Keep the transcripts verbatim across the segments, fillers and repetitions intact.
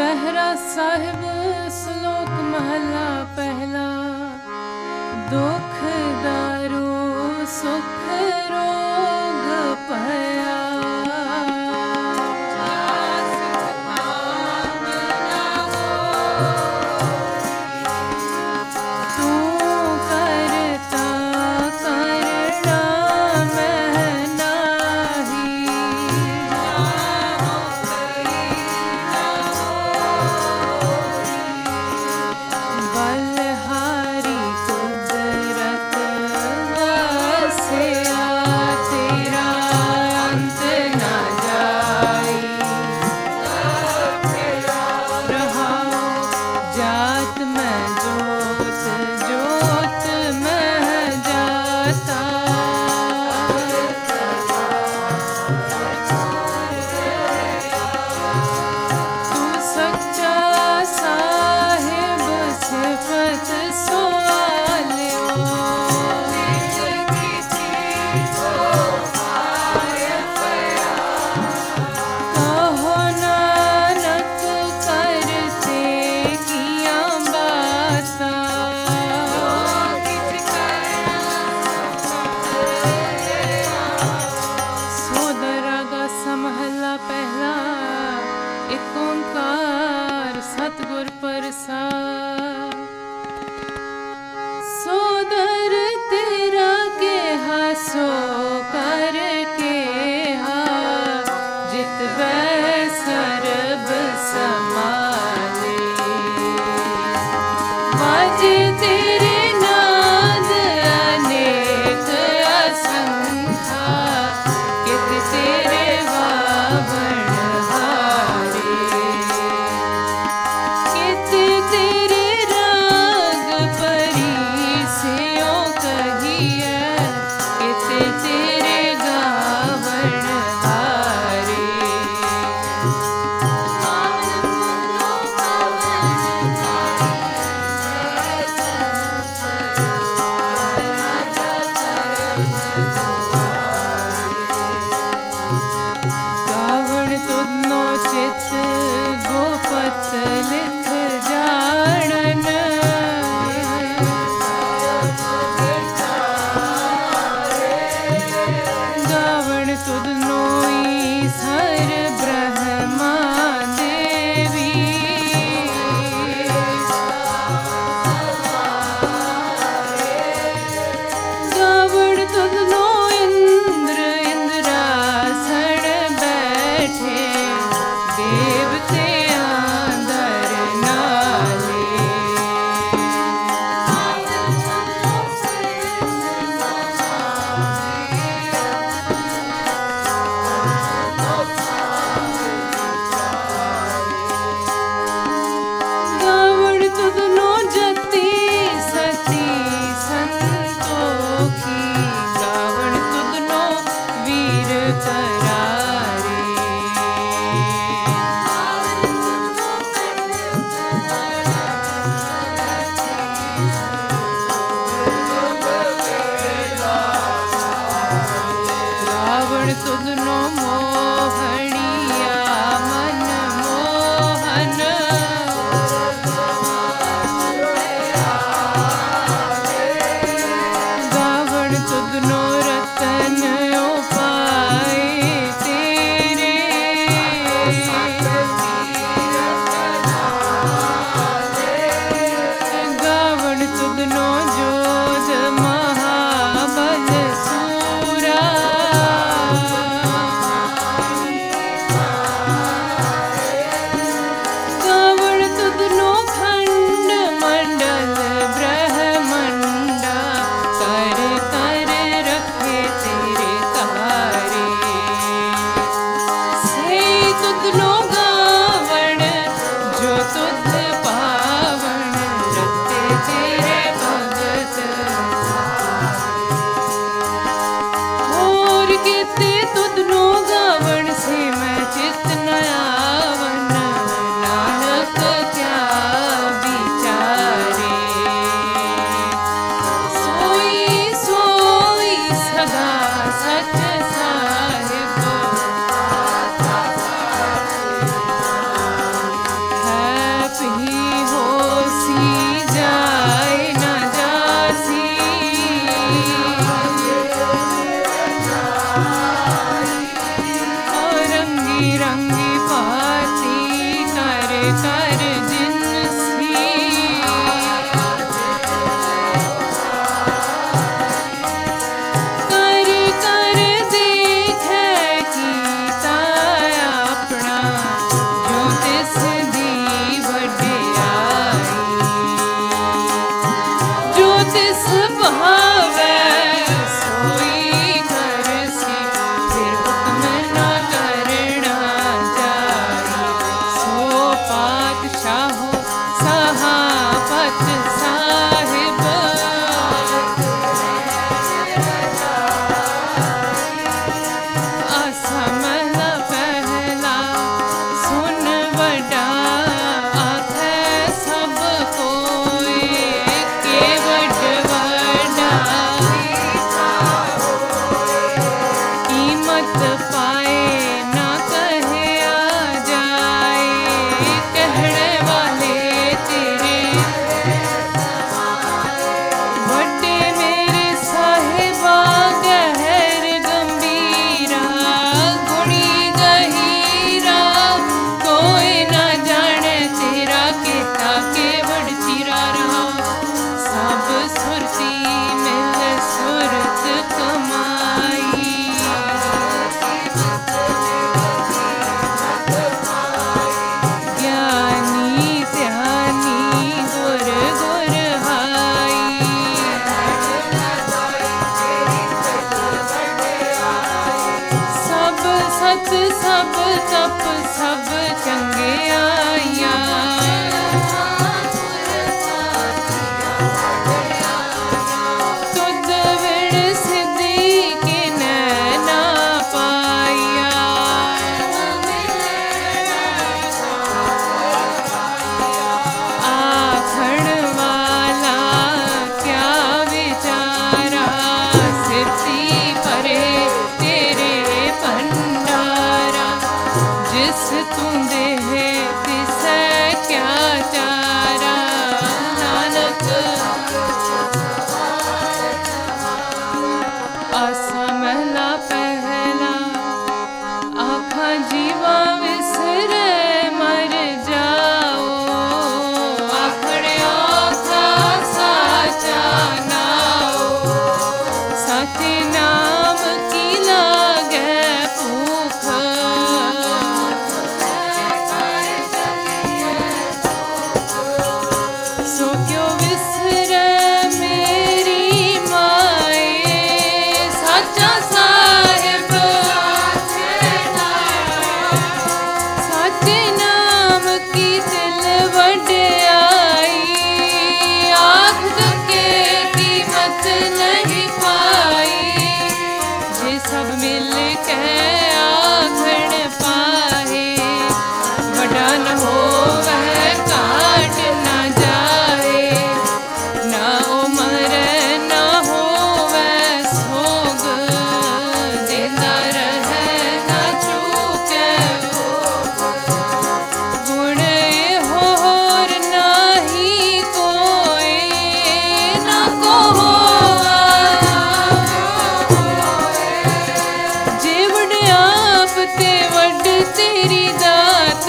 रहरा साहिब श्लोक महला पहला। दुख दारू सुख रोग पया, सतगुर प्रसाद। सोदर तेरा केहा सो कर केहा, जित वै सरब समाले। बाजे तेरे नाद अनेक असंख्या, कित तेरे वावण बिसरै मेरी माए साचा साहिब साचे नाम की तिल वड्याई आँख के कीमत नहीं पाई जे सब मिल के आखण पाए वड्डा न हो वह काट न जाए ना उमर न हो वह सोग जिंदा रहे न चूके गुण होर नाही कोई न को जे वड्याप ते वड्ड तेरी दात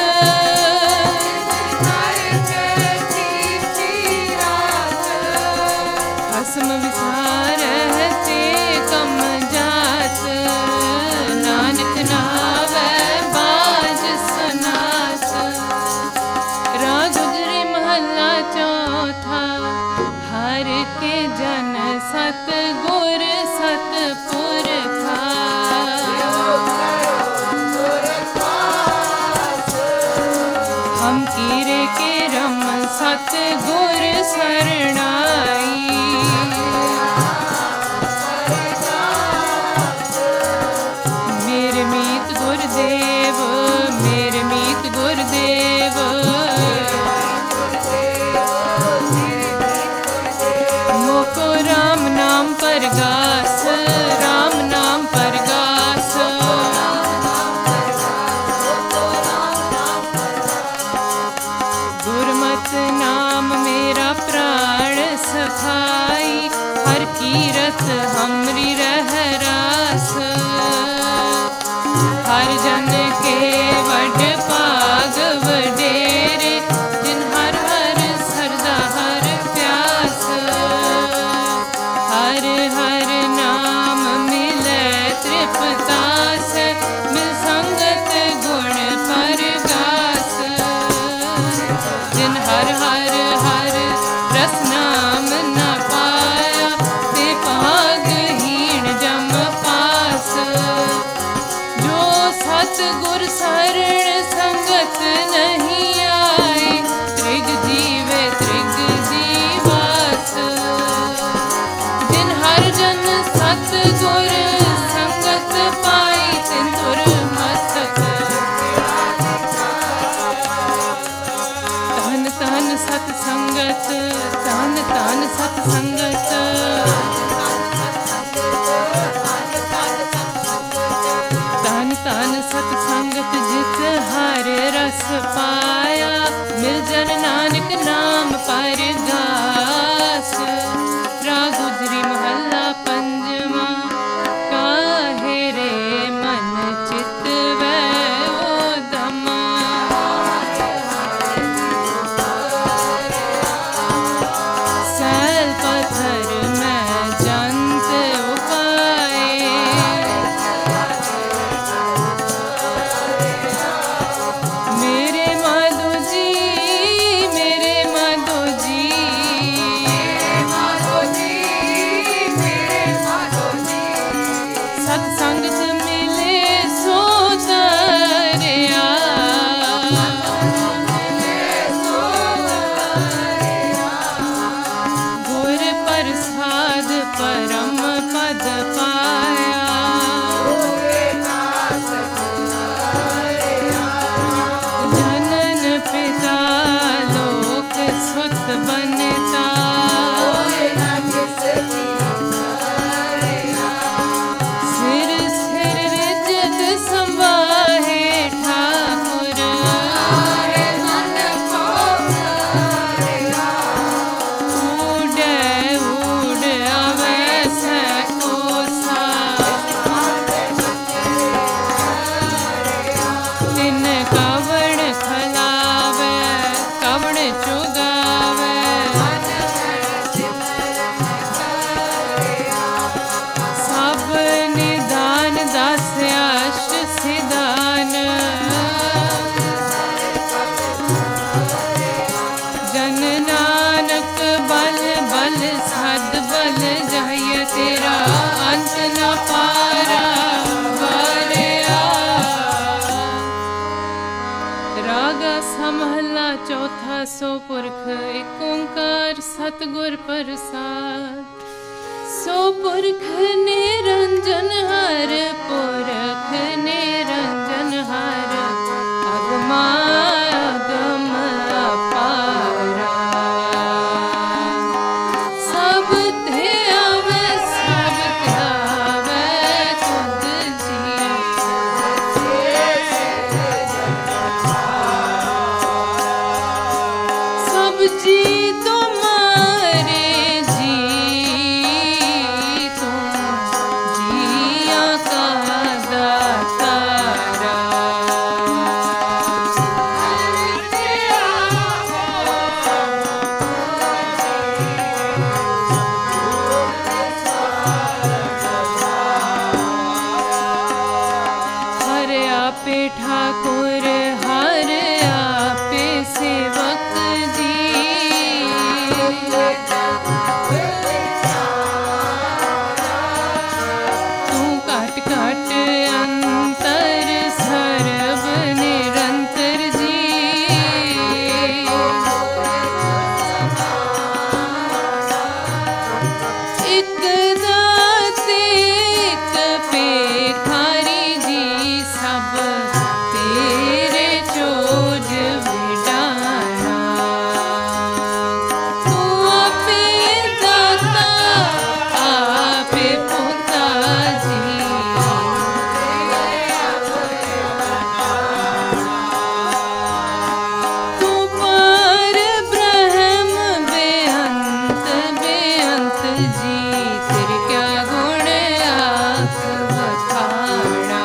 हसम विसार ते कम जात नानक नावै बाज सनात राग गुजरे महला चौथा हर के जन सत गुर सतपुर हम कीरे के रम सत गुर सरणाई मेरे मीत गुरदेव मेरे मीत गुरदेव मोको राम नाम परगास राम नाम परगास गुरमत नाम मेरा प्राण सखाई हर कीरत हमरी रह रास हर जन के वड पाग वडेरे जिन हर हर सरदा हर प्यास हर हर नाम मिले तृप्तास मिल संगत गुण परगास जिन हर हर हर रस नाम न पाया ते भाग हीण जम पास जो सतगुर शरण संगत नहीं आए त्रिग जीवे त्रिग जीवास जिन हर जन सतगुर संगत पाई तिन तुर मस्तक तन तन सत संगत तन तन सत संगत तन तन सत संगत जित हर रस पाया मिल जन नानक नाम परगास राग गुजरी महला पंजवा काहे रे मन चित वै ओदमा सैल पत्थर में जंत उपाए मेरे माधो जी मेरे माधो जी सत्संगत मिले सो तारिया गुर प्रसाद परम पद पाया जनन पिता लोक सुत बनता सिर सिर रिजत संवाहे ठाकुर उड़े उड़ आवे से कोसा तिन कवण खलावे कवण चुगावे सब निदान दास अष्ट सिदान जन नानक बल सो पुरख एक ओंकार सतगुर प्रसाद। सो पुरख निरंजन हर पुरख निरंजन हर अगमा अगम अपारा। सब ते आवे सब ते आवे तुद जी। सब जी तुम्हारे जी तुम जिया का दातारा। हर आपे ठाकुर हर आपे सेवक जी। तू काट काट अंतर सर्व निरंतर जी। एक दाते एक पेखारी जी सब तेरे चोज बिडाना। तू आपे दाता आपे पोता जी। तू पार ब्रह्म बेअंत बेअंत जी। तेरे क्या गुण आख बखाना।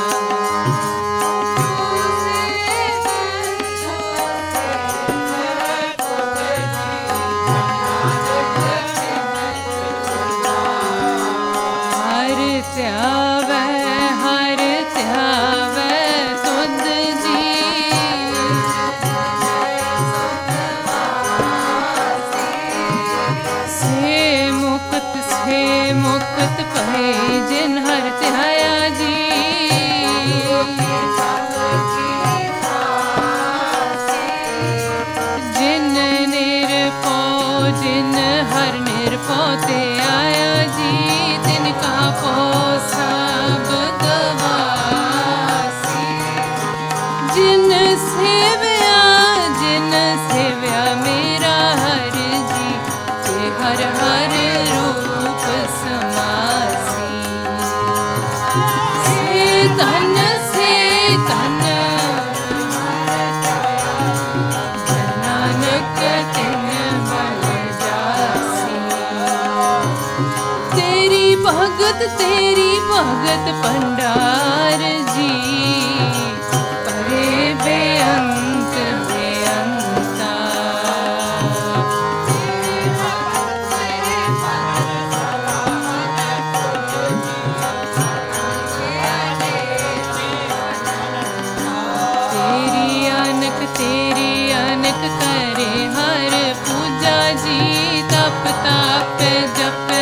हर त्यावै हर त्यावै तुद जी। से मुक्त से मुक्त पहे जिन हर त्याया जी। जिन निरपौ जिन हर निरपौ ते आया जी। तिनका पो सब गवासी। जिन सेव्या जिन सेव्या मेरा हर जी। ते हर हर रूप समासी। से धन से धन नानक तिन बल जासी। तेरी भगत तेरी भगत भंडार जी। परे बेअंत बेअंता। तेरी अनक तेरी अनक करे हर पूजा जी। तप ताप जपे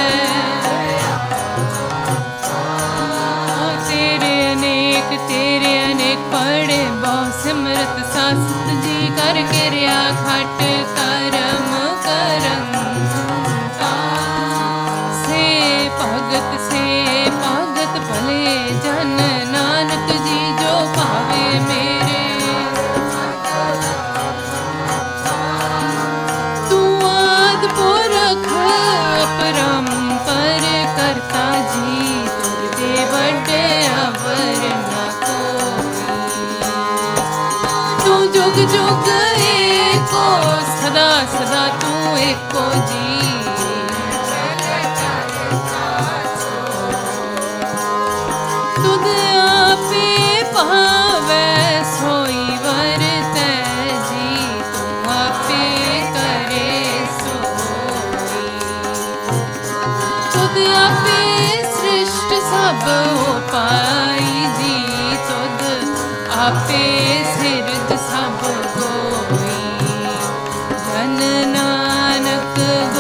तेरे अनेक तेरे अनेक पढ़े बहु सिमरत सासत जी। कर किरिया खट करम करंता। से भगत से भगत भले जन नानक जी। जो भावे मेरे तू आद पुरख अपरंपर करता जी। तुर दे बड़े अवर न कोई। तू जुग जुग एको सदा सदा तू एको जी। तुद आपे पावे सोई वरतै जी। तू आपे करे सोई। तुद आपे सृष्ट सब पाई जी। तुद आपे सिरज सब कोई। जन नानक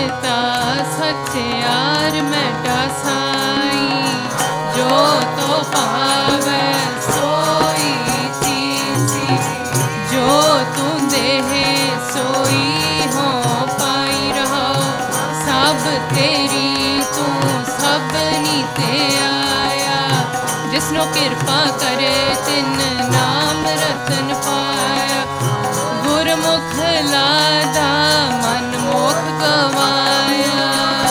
करता सच्चार मेटा साई, जो तो पावे सोई चीसी, जो तू देहे सोई हो पाई रहो। सब तेरी तू सबनी ते आया, जिसनो कृपा करे तिन नाम रतन पाया। गुरमुख लादा मन मोख गवाया,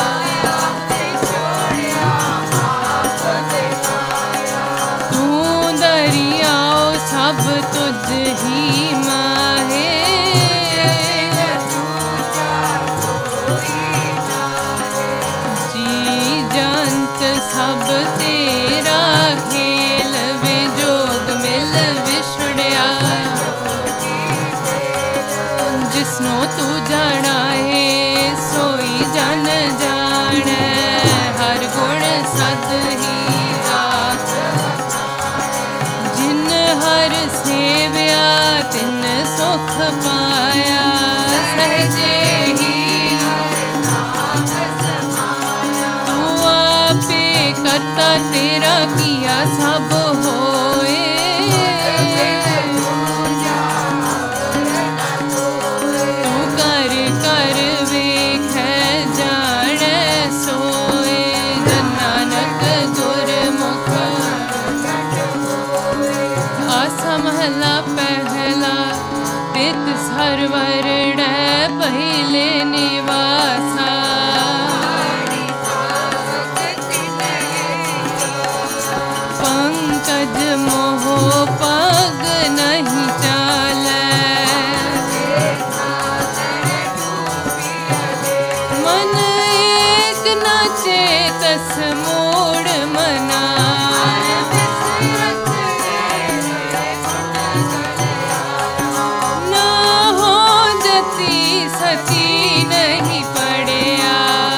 तू दरियाओ सब तुझ ही माहे। जी जंत सब तेरा खेल वे, जोग मिल विछड़िया। जिसनो तू जाना है सोई जन जाने, हर गुण सद ही राख। जिन हर सेव्या तिन सुख पाया, सहजे ही तू आपे करता तेरा किया सब होए। महला पहला तित सरवरण पहले निवासा, पंकज मोह पग नहीं चाले। मन एक नाचे कस मोड़ मना, सची नहीं पड़िया।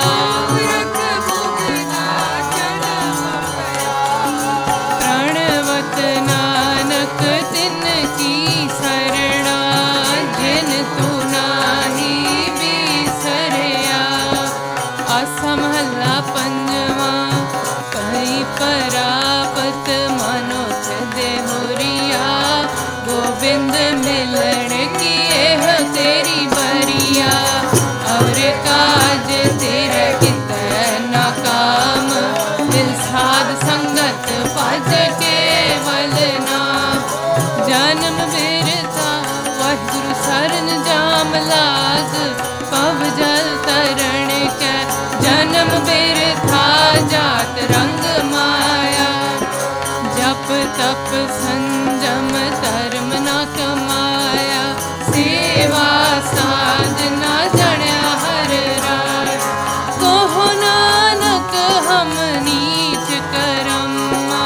प्रणवत नानक तिन की शरणा, जिन तू नाही बिसरिया। असमहला पंजवा कही परापत मनोथ देहुरिया। गोविंद मिलन की एह तेरी बरिया, और काज तेरे कितना काम। दिल साध संगत पद केवल नाम, जन्म बिरथा वाहिगुरु सरन जाम लाग। पव जल तरण के जन्म बिरथा जात रंग माया। जप तप संजम धर्म न कमाया, सेवा साधना जड़या हर राय। कहो नानक हम नीच करम्मा,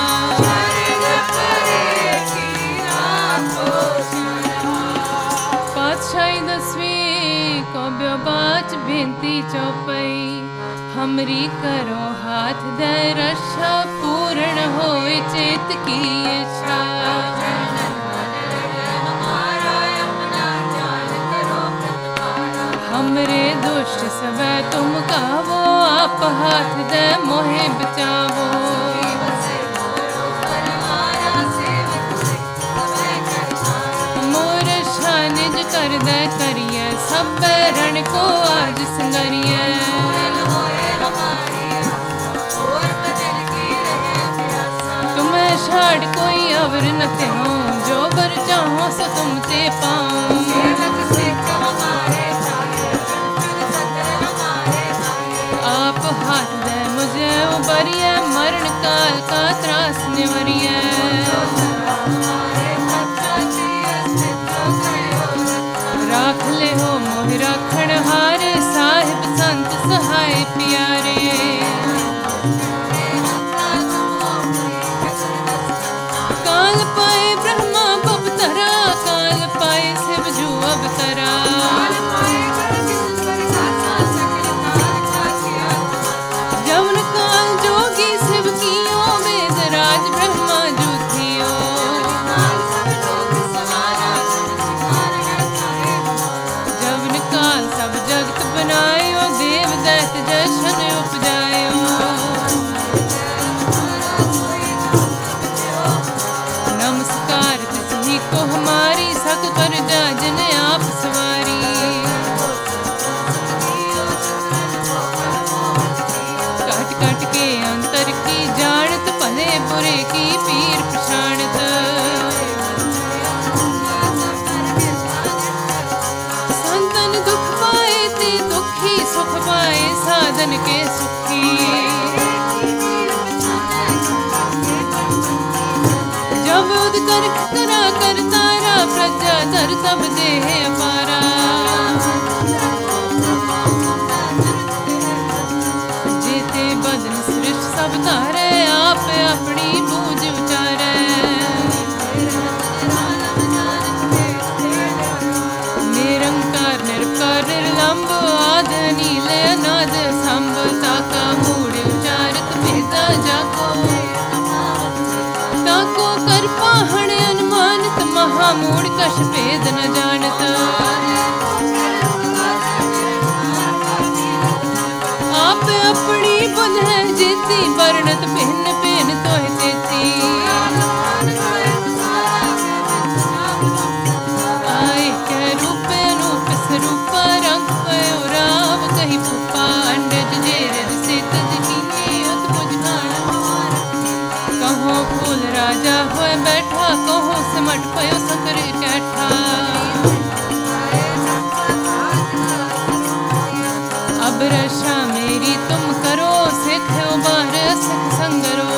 पातशाही दसवीं को ब्योबाच बेनती चौपई। हमरी करो हाथ दे रक्षा, पूर्ण होए चेत की इच्छा। हमरे दुष्ट सब तुम कावो, आप हाथ दे मोहे बचावो। मोर शानिज कर दे करिए, सब रण को आज संगरिए। तुम्हें छाड़ कोई अवर न हो, जो बर चाहो सो तुमसे पाऊं। आप हाथ दे मुझे उबरिए, मरण काल का त्रास निवरिए। राख ले हो मोहि राखण हारे, साहिब संत सहाय प्यारे। काल पाए ब्रह्मा बपतरा, काल पाए शिव सुख पाए साधन के सुखी। जब उद कर करा कर तारा प्रजा धर तब देह अपारा। जेते बदन सृष्ट सब तारे आप अपनी बूझ उचारे। निरंकार निरकार निर्लंब आद नील अनाद संभ ताका मूढ़ उचारत भेदा जाको। ताको कर पाहण अनुमानित महामूढ़ कश भेद न जानत। आप अपनी बुध है जीती वर्णत भिन्न भिन्न तोह चेती। आए कह रूपे रूप स्वरूपा रंग पयो राव कही पुपा। अंडज जेर सित जकीनी उत बुझान। कहो फूल राजा होए बैठा कहो सिमट पयो सकर कैठा। अब रशा मेरी तुम करो सिख उबार सिख संगरो।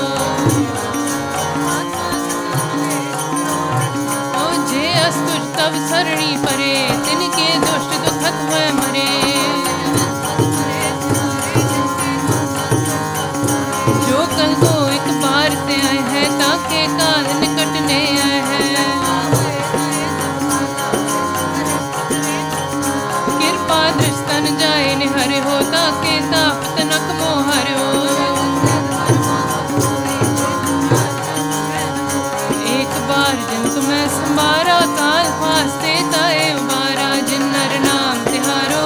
ओ जे अस्तुज तब सरणी परे तिनके दुष्ट दुखत हुए मरे। जो कल को एक बार ते आए हैं ताके काल निकटने आए हैं। कृपा दृष्टन जाए निहरे हो ताके ताप तनक मोहर हो। एक बार जिन तुम्हें संभारा काल फास्ते ताए उबारा। जिन नर नाम तिहारो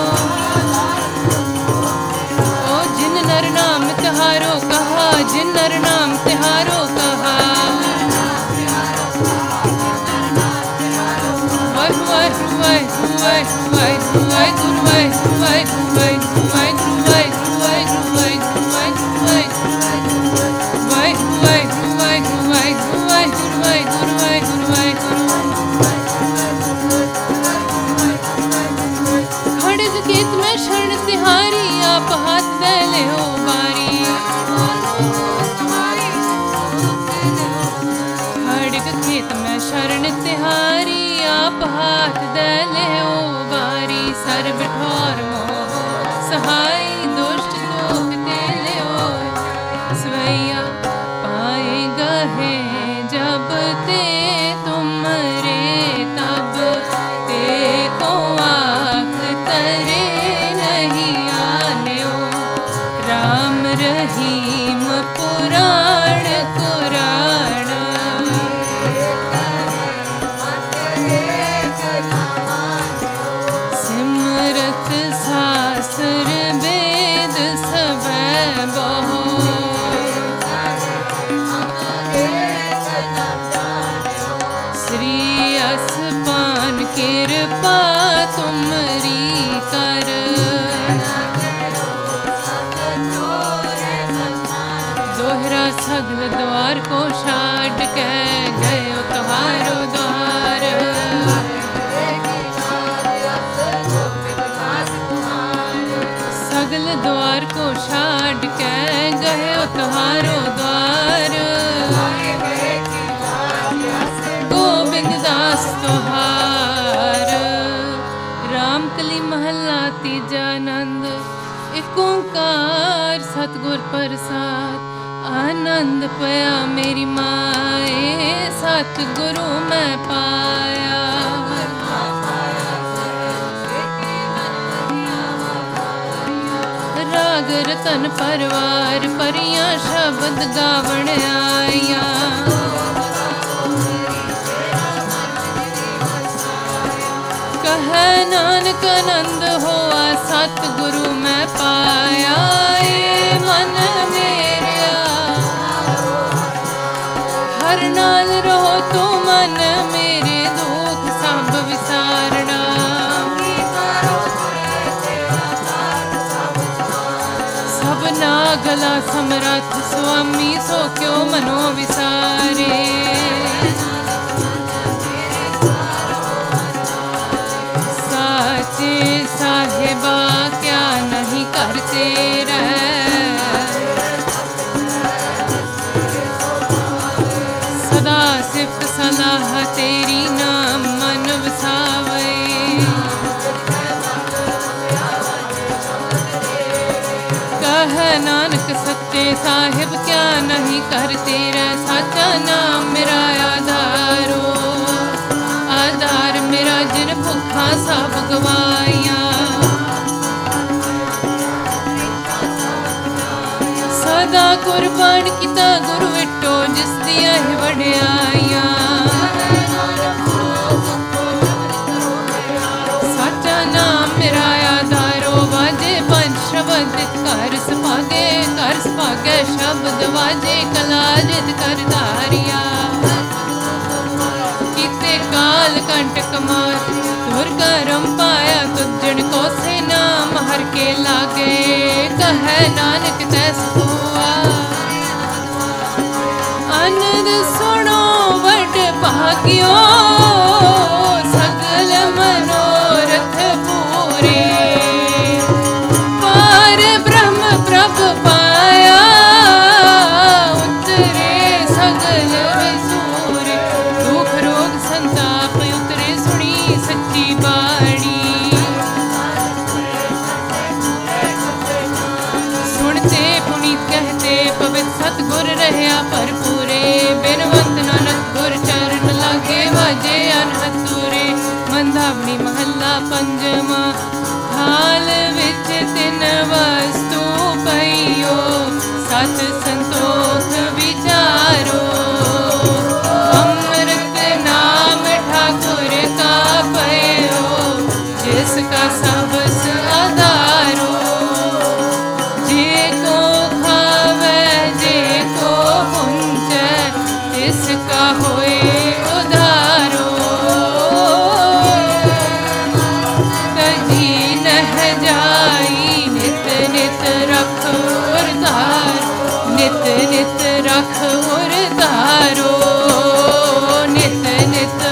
ओ जिन नर नाम तिहारो कहा। जिन नर नाम तिहारो कहा। वाह वाह वाह वाह वाह वाह गुरु वाह वाह वाह वाह गुरु वाह वाह वाह वाह वाह वाह वाह वाह वाह वाह गुरु वाह गुरु वाह गुरु वाह गुरु। खड़ग खेत में शरण तिहारी आप हाथ दे ले हो बारी। खड़ग खेत में शरण तिहारी आप हाथ दे ले हो बारी। सर बिठौर मोह सहाय दुष्ट लोक ते ले हो। स्वैया पाए गहे जब ते तुम रे तब ते को आँख तरे नहीं आने ओ। राम रहीम पुराण कुराण। सिमरत शास्त्र वेद सब बहो। श्री असपान कृपा तुमरी कर। दोहरा सगल द्वार को छाड़ के गयो तुम्हारो द्वार। सगल द्वार को छाड़ के गयो तुम्हारो द्वार। गोविंद दास तोहार। रामकली महला तीजा नंद। एक ओंकार सतगुर प्रसाद। आनंद पया मेरी माए सतगुरु मैं पाया। राग रतन परवार परियां शब्द गावण आया। कह नानक आनंद होआ सतगुरु मैं पाया। ए मन मेरा हर नाल रहो तू मन मेरे दुख सब विसारना। सबना गला समरथ स्वामी सो क्यों मनो विसारे। साचे साहिबा क्या तेरा। सदा सिफ्त सलाह तेरी नाम मन वसावे। कह नानक सच्चे साहिब क्या नहीं कर तेरा। साचा नाम मेरा आधारो, आधार मेरा जिन भुखा सब गवाइया। सदा कुर्बान किता गुरु विटो जिस दिया ही वड्याइया। साचा नाम मेरा आधारो वाजे पंज शब्द कर सपागे, कर सपागे शब्द वाजे कला जित कर धारिया। किते काल कंटक मार तुर करम पाया तुझन को से नाम हर के लागे। कह नानक तैस हुआ आनंद सुनो वड भाग्यो। सगल मनोरथ पूरे पार ब्रह्म प्रभ पाया। उतरे सगल विसूरे दुख रोग संताप उतरे सुनी सच्ची बाणी। सुनते पुनीत कहते पवित्र सतगुर रहया भरपूरे। बिनवंत नानक गुर चरण लागे वाजे अनहतूरे। मंधावनी महला पंजवा हाल विच तिन वस्तु पईयो। सत संतोख विचारो अमृत नाम ठाकुर का पयो। जिसका सबस आधारो इसका होए उधारो। तजी नह जाई नित नित रख उधार। नित नित रख उधारो। नित नित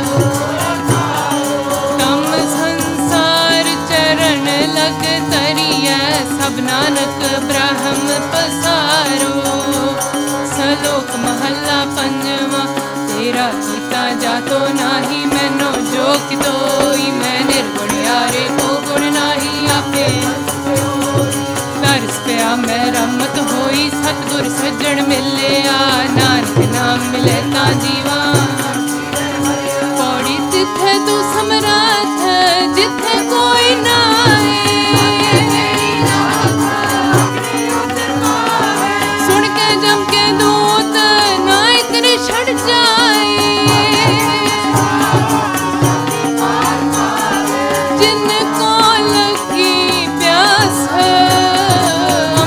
तम संसार चरण लग तरिया। सब नानक ब्रह्म पसारो। सलोक महला पंजवा तेरा सीता जातो नाही। मैनो जो कि तोई मैं निर्गुण यारे को गुण नाही आपे। तरस पया मैं रमत होई सतगुर सज्जन मिलिया। नानक नाम मिले ता जीवा। पौड़ी तिथे तू समराथ जिथे कोई नाए। सुन के जम के दूत नायक ने छड़ जाए। जिनको लगी प्यास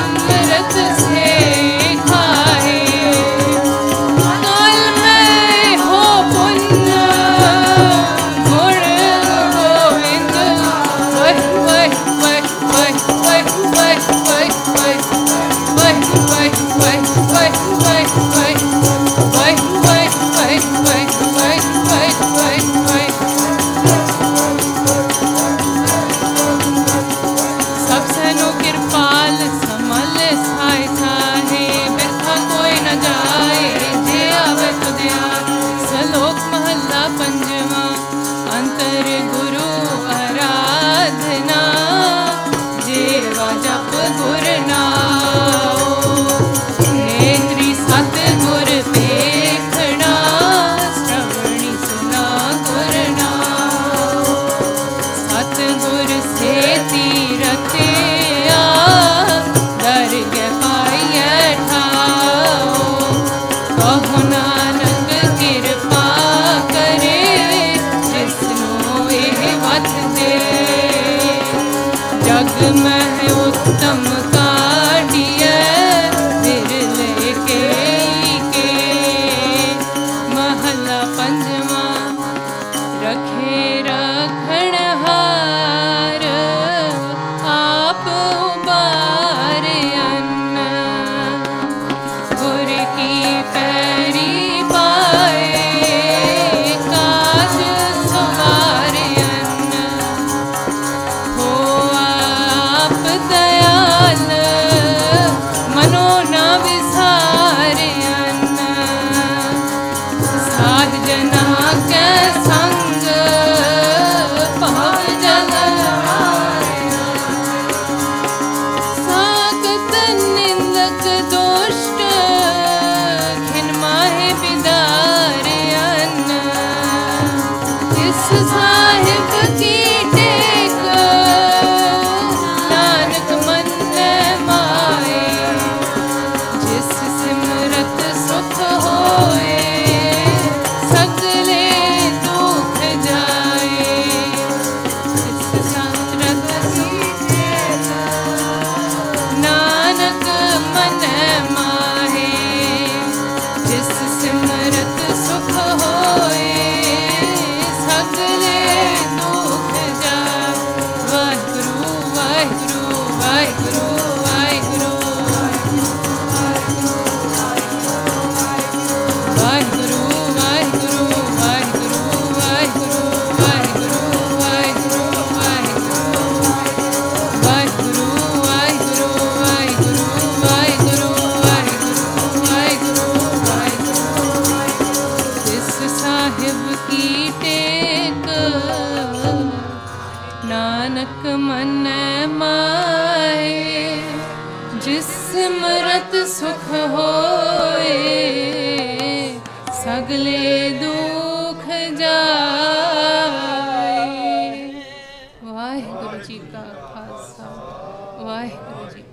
अमृत से खाए। काल में ਵਾਹਿਗੁਰੂ ਵਾਹਿਗੁਰੂ ਵਾਹਿਗੁਰੂ ਵਾਹਿਗੁਰੂ ਵਾਹਿਗੁਰੂ ਵਾਹਿਗੁਰੂ ਵਾਹਿਗੁਰੂ ਵਾਹਿਗੁਰੂ ਵਾਹਿਗੁਰੂ ਵਾਹਿਗੁਰੂ ਵਾਹਿਗੁਰੂ ਵਾਹਿਗੁਰੂ ਵਾਹਿਗੁਰੂ ਜਿਸ ਸਾਹਿਬ ਕੀ ਟੇਕ ਨਾਨਕ ਮਨੈ ਮਾਏ ਜਿਸ ਸਿਮਰਤ ਸੁਖ ਹੋਏ ਸਗਲੇ ਦੁਖ ਜਾਏ। ਵਾਹਿਗੁਰੂ ਜੀ ਕਾ ਖਾਲਸਾ ਵਾਹਿਗੁਰੂ ਜੀ